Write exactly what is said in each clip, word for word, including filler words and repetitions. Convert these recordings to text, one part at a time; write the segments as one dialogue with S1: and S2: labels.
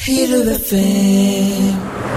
S1: Hit of the fame.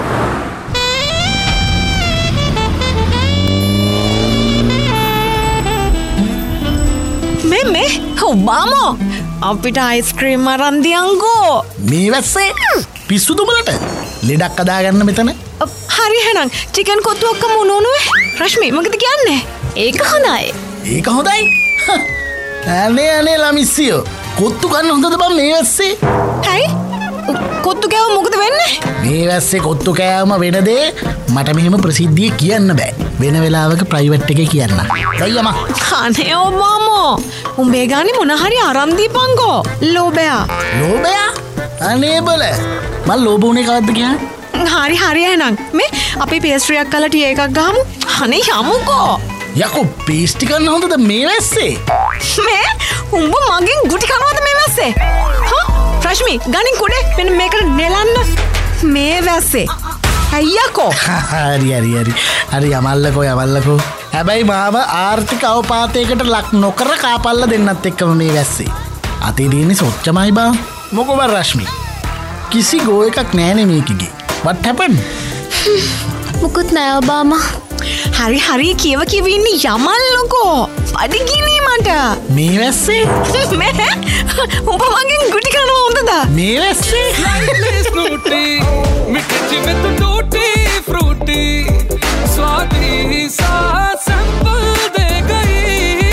S2: මේ මේ ඔබාමෝ අපිට අයිස්ක්‍රීම් අරන් දියන්කෝ.
S3: මේ වැස්සේ පිස්සුද උඹලට? ලෙඩක් අදාගන්න මෙතන.
S2: හරි එහෙනම් චිකන් කොත්තු ඔක්කොම උණුනුවේ. රශ්මි මොකද කියන්නේ? ඒක හොඳයි.
S3: ඒක හොඳයි. අනේ අනේ ළමිස්සියෝ කොත්තු ගන්න හොඳද බං මේ වැස්සේ?
S2: හයි කොත්තු කෑව මොකද වෙන්නේ?
S3: මේ වැස්සේ කොත්තු කෑවම වෙන දේ මට මෙහෙම ප්‍රසිද්ධිය කියන්න බෑ. වෙන වෙලාවක ප්‍රයිවට් එකේ කියන්න. අයියම.
S2: අනේ ඔබාමෝ උඹේ ගානේ මොන හරි අරන් දීපන්කෝ. ලෝබයා.
S3: ලෝබයා? අනේ බල. මම ලෝබුනේ කවද්ද කියන්නේ?
S2: හරි හරි එහෙනම් මේ අපි පේස්ට්‍රියක් කළා ටී එකක් ගහමු. අනේ යමුකෝ.
S3: යකෝ පේස්ට්‍රි කන්න හොඳද මේ වැස්සේ?
S2: මේ උඹ මගෙන් ගුටි කනවද මේ වැස්සේ? හා රශ්මි ගනින් කුඩේ මෙන්න මේකට නෙලන්න මේ වැස්සේ. අයියකෝ.
S3: හරි හරි හරි. හරි යමල්ලකෝ යමල්ලකෝ. හැබැයි මාව ආර්ථික අවපාතයකට ලක් නොකර කාපල්ලා දෙන්නත් එක්කම මේ වැස්සේ. අතේ දින්නේ සොච්චමයි බා. මොකෝ බා රශ්මි. කිසි ගෝ එකක් නෑනේ මේකේ. What happened?
S4: මුකුත් නෑ ඔබාමා.
S2: හරි හරි කියව කියව ඉන්නේ යමල්ලකෝ. අඩගිනී මට.
S3: මේ වැස්සේ?
S2: මේ උඹ මගෙන් ගුටි කනවා හොඳද?
S3: මේ වැස්සේ?
S1: Snooty, मिठी में तो टूटी फ्रूटी, स्वादी सा सैंपल दे गई.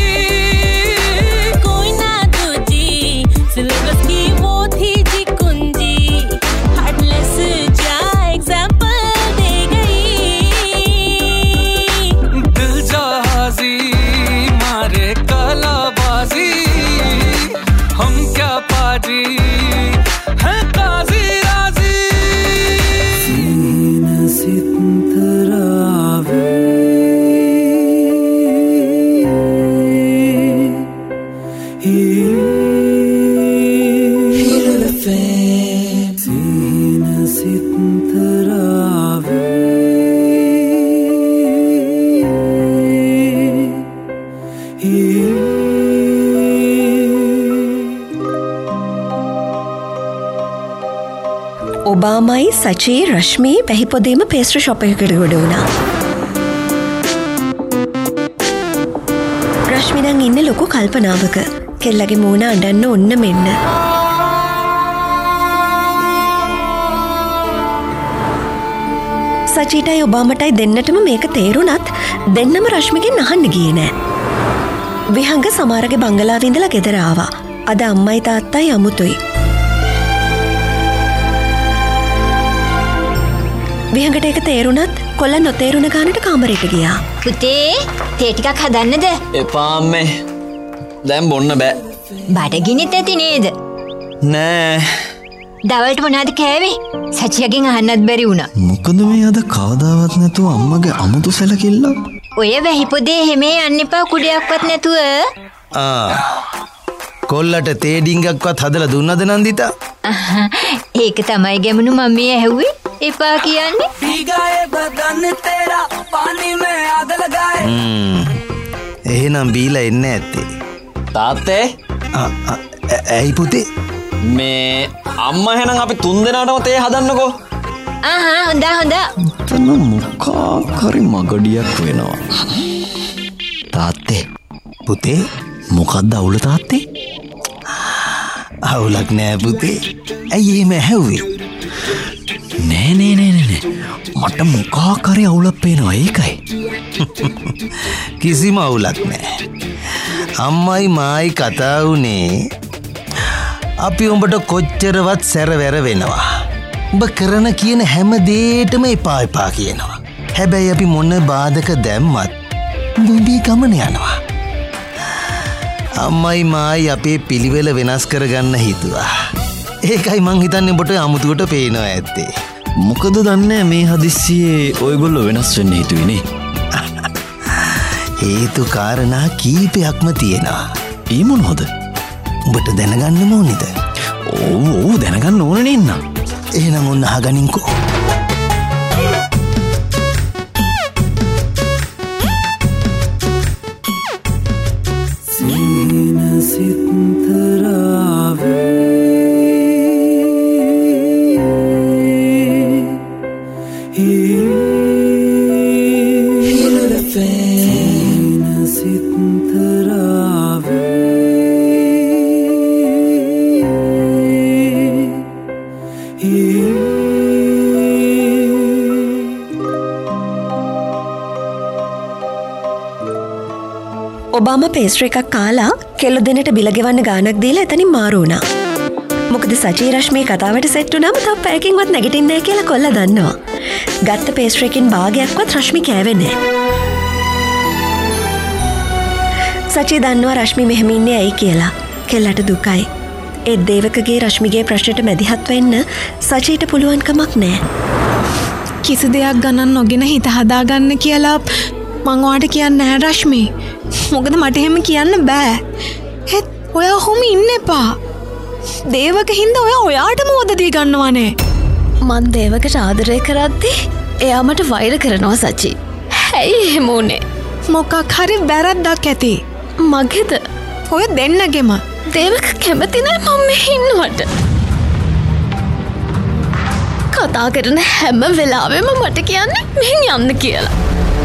S4: कोई ना तुझी सिलेबस की वो थी जी कुंजी, हार्टलेस जा एग्जाम्पल दे गई.
S1: दिल जहाजी मारे कलाबाजी, हम क्या पाजी हैं काजी राजी. सीने सितरावे Hit of the fame. सीने सितरावे
S5: ඔබාමයි සචී රශ්මි පැහිපොදීම පේස්ට්‍රි ෂොප් එකකට ගොඩ වුණා. රශ්මි දැන් ඉන්නේ ලොකු කල්පනාවක. කෙල්ලගේ මූණ අඬන්න ඔන්න මෙන්න. සචීටයි ඔබාමටයි දෙන්නටම මේක තේරුණත් දෙන්නම රශ්මිගෙන් අහන්න ගියේ නෑ. විහංග සමාරගේ බංගලාවේ ඉඳලා ගෙදර ආවා. අද අම්මයි තාත්තයි අමුතුයි. විහඟට ඒක තේරුණත් කොල්ල නොතේරුණ ගානට කාමරයට ගියා.
S4: පුතේ තේ ටිකක් හදන්නද?
S6: එපා අම්මේ. දැන් බොන්න බෑ.
S4: බඩගිනිත් ඇති නේද?
S6: නෑ.
S4: දවල්ට මොනවද කෑවේ? සචියගෙන් අහන්නත් බැරි වුණා.
S6: මොකද මේ අද කවදාවත් නැතුව අම්මගේ අමුතු සැලකිල්ල?
S4: ඔය වැහි පොදේ හැමේ යන්න එපා කුඩයක්වත් නැතුව.
S6: ආ. කොල්ලට තේ ඩිංගක්වත් හදලා දුන්නද නන්දිතා?
S4: ඒක තමයි ගැමුණු මම්මිය ඇහුවේ. එපා කියන්නේ.
S1: भीगाए बदन तेरा पानी में आग लगाए.
S6: හ්ම්. එහෙනම් බීලා එන්නේ නැත්තේ. තාත්තේ? ඇයි පුතේ? මේ අම්මා එහෙනම් අපි තුන් දෙනාටම තේ හදන්නකෝ.
S4: ආහා හොඳා හොඳා.
S6: තන මොකක් හරි මගඩියක් වෙනවා. තාත්තේ පුතේ මොකක්ද අවුල තාත්තේ? අවුලක් නෑ පුතේ. ඇයි එහෙම ඇහුවේ? නෑ නෑ නෑ නෑ මට මොකක් හරි අවුලක් පේනවා ඒකයි. කිසිම අවුලක් නෑ. අම්මයි මායි කතා වුණේ අපි උඹට කොච්චරවත් සැරවැර වෙනවා. උඹ කරන කියන හැම දෙයකටම එපා එපා කියනවා. හැබැයි අපි මොන බාධක දැම්මත් උඹේ ගමන යනවා. අම්මයි මායි අපේ පිළිවෙල වෙනස් කරගන්න හිතුවා. ඒකයි මං හිතන්නේ උඹට අමුතුවට පේනවා ඇත්තේ. මොකද දන්නේ මේ හදිස්සියේ ඔයගොල්ලෝ වෙනස් වෙන්න හිතුවේනේ. හේතු කාරණා කීපයක්ම තියෙනවා. ඒ මොනවද? උඹට දැනගන්න ඕනේද? ඔව් ඔව් දැනගන්න ඕනේ නේන්න. එහෙනම් ඔන්න අහගනින්කෝ.
S1: सीने सितरावे
S5: ඔබාම පේස්ට්‍රි එකක් කාලා කෙල්ලො දෙනට බිල ගෙවන්න ගානක් දීලා එතනින් මාරු වුණා. මොකද සචී රශ්මී කතාවට සෙට් වුණාම තව පැයකින්වත් නැගිටින්නේ නැහැ කියලා කොල්ලා දන්නවා. ගත්ත පේස්ට්‍රි එකකින් භාගයක්වත් රශ්මී කෑවෙන්නේ නැහැ. සචී දන්නවා රශ්මී මෙහෙම ඉන්නේ ඇයි කියලා. කෙල්ලට දුකයි. ඒ දේවකගේ රශ්මිගේ ප්‍රශ්නයට මැදිහත් වෙන්න සචීට පුළුවන් කමක් නැහැ.
S2: කිසි දෙයක් ගණන් නොගෙන හිත හදාගන්න කියලා මං ඔයාට කියන්නේ නැහැ රශ්මී. මොකද මට එහෙම කියන්න බෑ. හෙත් ඔයා ඔහොම ඉන්න එපා. දේවක හින්දා ඔයා ඔයාටම වදදී ගන්නවනේ.
S7: මං දේවකට ආදරය කරද්දී එයා මට වෛර කරනවා සචි. ඇයි එහෙම උනේ?
S2: මොකක් හරි වැරද්දක් ඇති.
S7: මගේද?
S2: ඔය දෙන්නගෙම.
S7: දේවක කැමති නෑ මම මෙහි ඉන්නවට. කතා කරන හැම වෙලාවෙම මට කියන්නේ මෙහෙන් යන්න කියලා.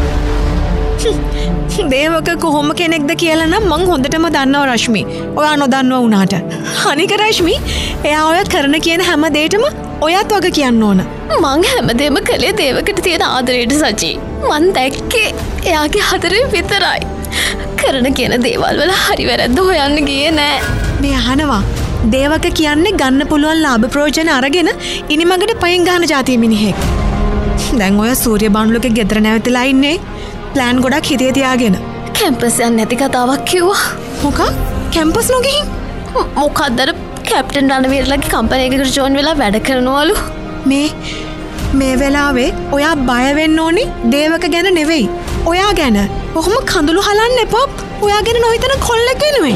S2: දේවක කොහොම කෙනෙක්ද කියලා නම් මං හොඳටම දන්නවා රශ්මී. ඔයා නොදන්නවා වුණාට. අනික රශ්මී, එයා ඔය කරන කියන හැම දෙයකම ඔයත් වග කියන්න ඕන.
S7: මං හැමදේම කළේ දේවකට තියෙන ආදරයට සචි. මං දැක්කේ එයාගේ ආදරේ විතරයි. කරන කියන දේවල් වල හරි වැරද්ද හොයන්න ගියේ නෑ.
S2: මේ අහනවා. දේවක කියන්නේ ගන්න පුළුවන් ලාභ ප්‍රයෝජන අරගෙන ඉනිමඟට පයින් ගහන જાතිය මිනිහෙක්. දැන් ඔය සූර්ය බානුලගේ ගෙදර නැවතිලා ඉන්නේ. ප්ලෑන් ගොඩක් හිතේ තියාගෙන.
S7: කැම්පස් යන්න නැති කතාවක් කිව්වා.
S2: මොකක්? කැම්පස් නොගිහින්?
S7: මොකක්ද අර කැප්ටන් රණවීරලගේ කම්පැනි එකකට ජොයින් වෙලා වැඩ කරනවලු.
S2: මේ මේ වෙලාවේ ඔයා බය වෙන්න ඕනි දේවක ගැන නෙවෙයි. ඔයා ගැන. කොහොම කඳුළු හලන්න එපා. ඔයා ගැන නොහිතන කොල්ලෙක් වෙනුවෙන්.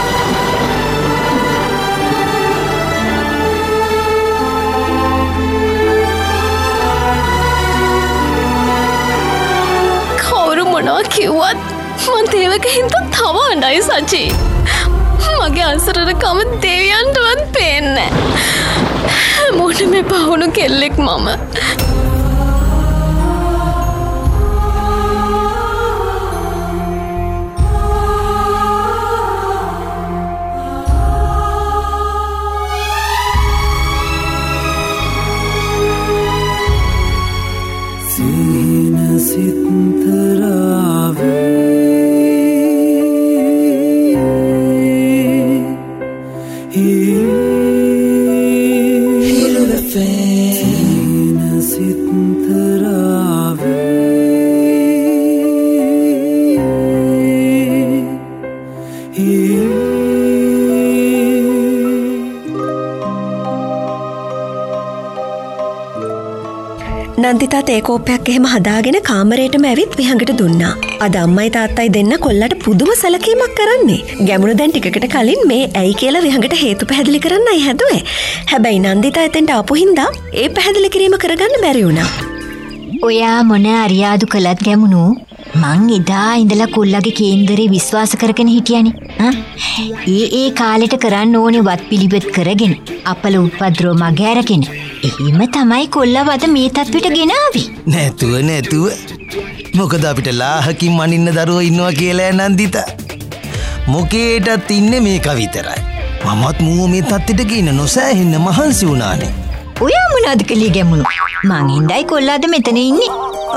S7: මොනවා කිව්වත් මං දේවක හින්දා තව අඬයි සචි. මගේ අසරණකම දෙවියන්ටවත් පේන්නේ නැහැ. මොන මේ පහුණු කෙල්ලෙක් මම.
S5: නන්දිතාත් ඒ කෝප්පයක් එහෙම හදාගෙන කාමරේටම ඇවිත් විහඟට දුන්නා. අද අම්මයි තාත්තයි දෙන්න කොල්ලට පුදුම සැලකීමක් කරන්නේ. ගැමුණු දැන් ටිකකට කලින් මේ ඇයි කියලා විහඟට හේතු පැහැදිලි කරන්නයි හැදුවේ. හැබැයි නන්දිතා එතෙන්ට ආපු හින්දා ඒ පැහැදිලි කිරීම කරගන්න බැරි වුණා.
S8: ඔයා මොන අරියාදු කළත් ගැමුණු මං එදා ඉඳලා කොල්ලගේ කේන්දරේ විශ්වාස කරගෙන හිටියනේ. ඒ ඒ කාලෙට කරන්න ඕනේ වත් පිළිවෙත් කරගෙන අපල උපද්‍රව මග ඇරගෙන එහෙම තමයි කොල්ලවද මේ තත්ත්වයට ගෙනාවේ.
S6: නැතුව නැතුව මොකද අපිට ලාහකින් මනින්න දරුවෝ ඉන්නවා කියලා නන්දිතා. මොකේටත් ඉන්නේ මේක විතරයි. මමත් මූව මේ තත්ත්වයට ගෙන නොසෑහෙන්න මහන්සි වුණානේ.
S8: ඔයා මොනවද කළේ ගැමුණු? මං හින්දායි කොල්ලාද මෙතන ඉන්නේ.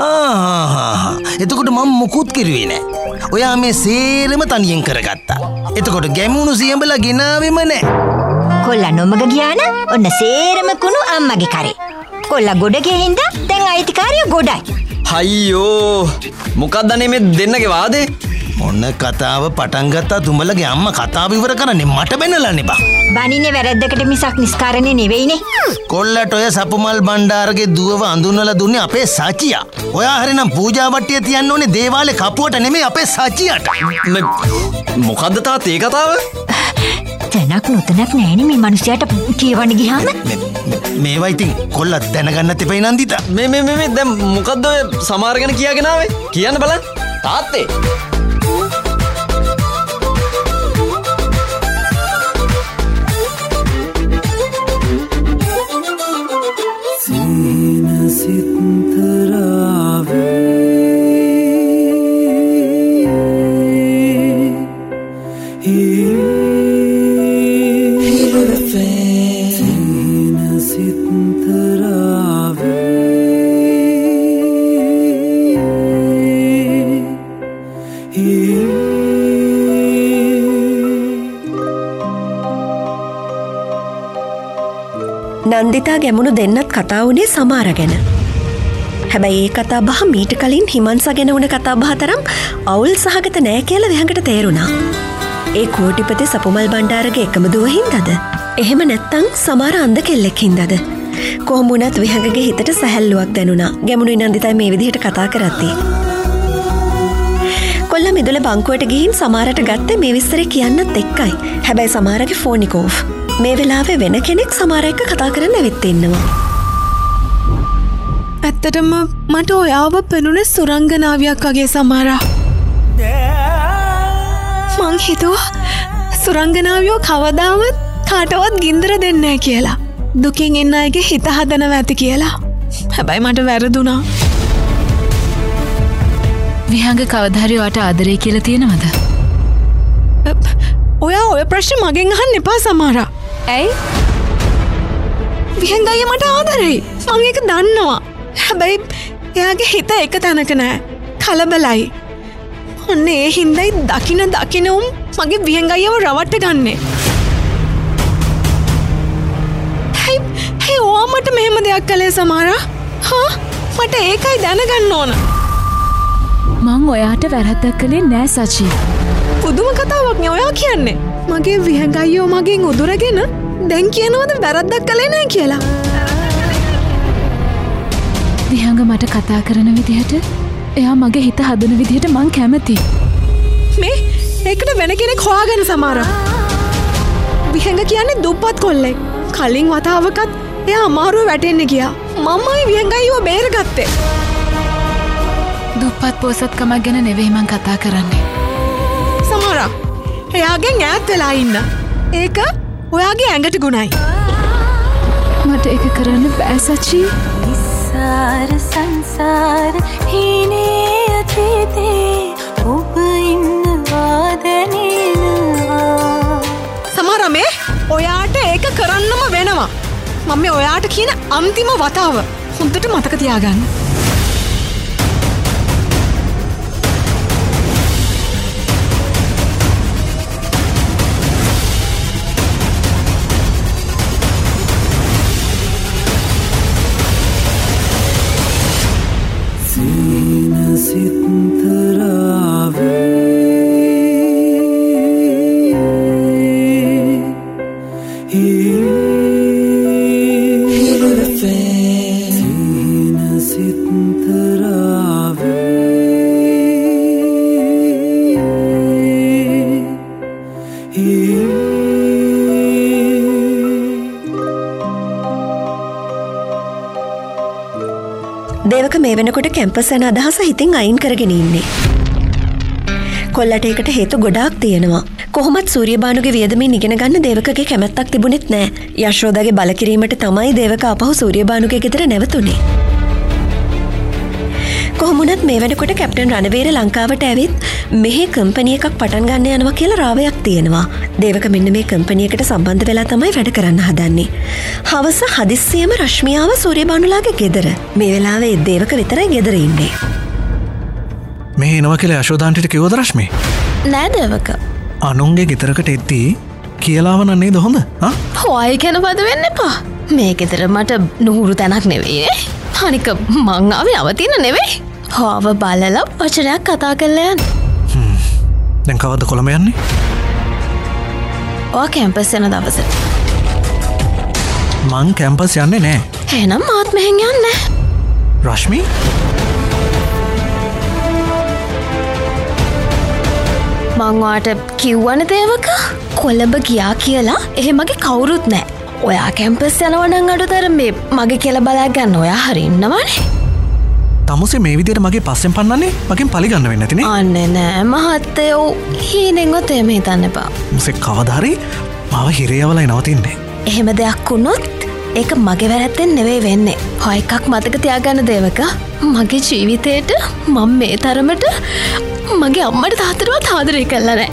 S6: ආහා එතකොට මම මොකුත් කිරුවේ නෑ. ඔයා මේ සේරම තනියෙන් කරගත්තා. එතකොට ගැමුණු සියඹලා ගෙනාවෙම නෑ.
S8: කොල්ලා නොමග ගියා නම් ඔන්න සේරම කුණු අම්මගේ කරේ. කොල්ලා ගොඩ ගිහින් හින්දා දැන් අයිතිකාරිය ගොඩයි.
S9: අයියෝ මොකක්ද අනේ මේ දෙන්නගේ වාදේ?
S6: මොන කතාව පටන් ගත්තා තුඹලගේ අම්මා කතාව ඉවර කරන්නේ මට බැනලානේ බා.
S8: බනින්නේ වැරද්දකට මිසක් නිස්කාරණේ නෙවෙයිනේ.
S6: කොල්ලට ඔය සපුමල් බණ්ඩාරගේ දුවව අඳුනලා දුන්නේ අපේ සචියා. ඔයා හරිනම් පූජා වට්ටිය තියන්න ඕනේ දේවාලේ කපුවට නෙමෙයි අපේ සචියට.
S9: මොකද්ද තාත් ඒ කතාව?
S8: තැනක් නොතැනක් නෑනේ මේ මිනිහයාට කියවන්න ගියාම.
S6: මේවා ඉතින් කොල්ලා දැනගන්නත් එපයි නන්දිතා.
S9: මේ මේ මේ දැන් මොකද්ද ඔය සමාර ගැන කියාගෙන ආවේ? කියන්න බලන්න. තාත්තේ.
S1: Sit
S5: නන්දිතා ගැමුණු දෙන්නත් කතා වුණේ සමාර ගැන. හැබැයි ඒ කතා බහ මීට කලින් හිමන්සා ගැන වුණ කතා බහ තරම් අවුල් සහගත නෑ කියලා විහඟට තේරුණා. ඒ කෝටිපති සපුමල් බණ්ඩාරගේ එකම දුව හින්දාද? එහෙම නැත්තම් සමහර අන්ධ කෙල්ලෙක් හින්දාද? කොහොම වුණත් විහඟගේ හිතට සැහැල්ලුවක් දැනුණා. ගැමුණු නන්දිතයි මේ විදිහට කතා කරද්දී. කොල්ලා මිදුල බංකුවට ගිහින් සමහරට ගත්තේ මේ විස්තරේ කියන්නත් එක්කයි. හැබැයි සමහරගේ ෆෝන් එක ඕෆ්. මේ වෙලාවේ වෙන කෙනෙක් සමහර එක්ක කතා කරන්න ඇවිත් ඉන්නවා.
S2: ඇත්තටම මට ඔයාව පෙනුනේ සුරංගනාවියක් වගේ සමහරා. මං හිතුවා සුරංගනාවියෝ කවදාවත් කාටවත් ගින්දර දෙන්නේ නැහැ කියලා. දුකින් එන්න අයගේ හිත හදනවා ඇති කියලා. හැබැයි මට වැරදුනා.
S10: විහඟ කවදා හරි ඔයාට ආදරේ කියලා තියෙනවද?
S2: ඔයා ඔය ප්‍රශ්න මගෙන් අහන්න එපා සමහරා.
S10: ඇයි?
S2: විහඟ අයියා මට ආදරෙයි. මම ඒක දන්නවා. හැබැයි එයාගේ හිත එක තැනක නෑ. කලබලයි. ඔන්න ඒ හින්දායි දකින දකින උම් මගේ විහඟ අයියව රවට්ට ගන්නෙ. හයි හයි ඔයා මට මෙහෙම දෙයක් කළේ සමහරා. හා මට ඒකයි දැනගන්න ඕන.
S10: මං ඔයාට වැරද්දක් කළේ නෑ සචි.
S2: පුදුම කතාවක් නේ ඔයා කියන්නේ. මගේ විහඟ අයියෝ මගෙන් උදුරගෙන දැන් කියනවද වැරද්දක් කළේ නෑ කියලා.
S10: විහඟ මට කතා කරන විදිහට එයා මගේ හිත හදන විදිහට මං කැමති.
S2: මේ ඒකට වෙන කෙනෙක් හොයාගෙන සමහරා. විහඟ කියන්නේ දුප්පත් කොල්ලෙක්. කලින් වතාවකත් එයා අමාරුව වැටෙන්න ගියා. මමයි විහඟ අයියව බේරගත්තේ.
S10: දුප්පත් පොසත්කමක් ගැන නෙවෙයි මං කතා කරන්නේ.
S2: සමහරා එයාගෙන් ඈත් වෙලා ඉන්න. ඒක ඔයාගේ ඇඟට ගුණයි.
S10: මට ඒක කරන්න බෑ සචි.
S4: सार संसार हीने अतीते ඔබ ඉන්නවා දැනෙනවා.
S2: සමහර මේ ඔයාට ඒක කරන්නම වෙනවා. මම මේ ඔයාට කියන අන්තිම වතාව හොඳට මතක තියාගන්න.
S5: දේවක මේ වෙනකොට කැම්පස් යන අදහස හිතින් අයින් කරගෙන ඉන්නේ. කොල්ලට ඒකට හේතු ගොඩාක් තියෙනවා. කොහොමත් සූර්යබානුගේ වියදමින් ඉගෙන ගන්න දේවකගේ කැමැත්තක් තිබුණෙත් නෑ. යශෝදාගේ බල කිරීමට තමයි දේවක ආපහු සූර්යබානුගේ ගෙදර නැවතුනේ. කොහොමුණත් මේ වෙනකොට කැප්ටන් රණවීර ලංකාවට ඇවිත් මෙහි කම්පැනි එකක් පටන් ගන්න යනවා කියලා රාවයක් තියෙනවා. දේවක මෙන්න මේ කම්පැනි එකට සම්බන්ධ වෙලා තමයි වැඩ කරන්න හදන්නේ. හවස හදිස්සියම රශ්මියාව සූර්යබානුලාගේ ගෙදර. මේ වෙලාවේ දේවක විතරයි ගෙදර ඉන්නේ.
S11: මේ එනවා කියලා යශෝදාන්ටට කිව්වද රශ්මි?
S7: නෑ දේවක.
S11: අනුන්ගේ ගෙදරකට එද්දී කියලාවන නේද හොඳ? ආ?
S7: හොයයි කියන පද වෙන්න එපා. මේ ගෙදර මට නුහුරු තැනක් නෙවෙයි නේ. අනික මං ආවේ නවතින්න නෙවෙයි. හොව බලලා වචනයක් කතා කරලා යන්න.
S11: හ්ම්. දැන් කවද්ද කොළඹ යන්නේ?
S7: ඔයා කැම්පස් යන දවසට.
S11: මං කැම්පස් යන්නේ නෑ.
S7: එහෙනම් මාත් මෙහෙන් යන්නේ.
S11: රශ්මි?
S7: මං ඔයාට කිව්වනේ දේවක කොළඹ ගියා කියලා එහෙමගේ කවුරුත් නෑ. ඔයා කැම්පස් යනවා නම් අඩුතර මේ මගේ කියලා බලා ගන්න ඔයා හරි ඉන්නවනේ.
S11: තමුසේ මේ විදිහට මගේ පස්සෙන් පන්නන්නේ මගෙන් පලි ගන්න වෙන්නේ නැතිනේ.
S7: අනේ නෑ මහත්තයෝ හීනෙන්වත් එහෙම හිතන්න එපා.
S11: මුසේ කවදා හරි මාව හිරේවලයි නවතින්නේ.
S7: එහෙම දෙයක් වුණොත් ඒක මගේ වැරද්දෙන් නෙවෙයි වෙන්නේ. හොය එකක් මතක තියාගන්න දේවක මගේ ජීවිතේට මම මේ තරමට මගේ අම්මට තාත්තටවත් ආදරේ කළා නෑ.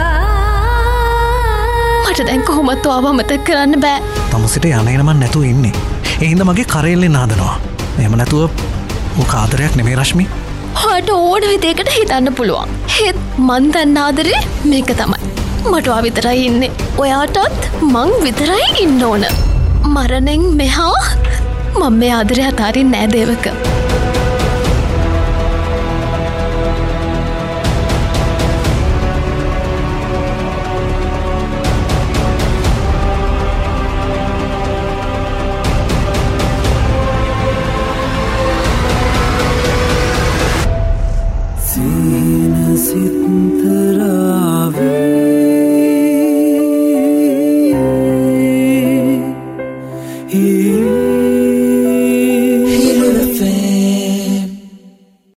S7: මට දැන් කොහොමත් ඔයාව මතක කරන්න බෑ.
S11: තමුසෙට යන එන මන් නැතුව ඉන්නේ. ඒ හින්දා මගේ කරෙල්ලෙන් නාදනවා. එහෙම නැතුව ඔක ආදරයක් නෙමෙයි රශ්මි.
S7: හොට ඕන විදිහකට හිතන්න පුළුවන්. හෙත් මන් දන්න ආදරේ මේක තමයි. මට ඔයා විතරයි ඉන්නේ. ඔයාටත් මං විතරයි ඉන්න ඕන. මරණෙන් මෙහා මම මේ ආදරය අතාරින් නෑ දේවක.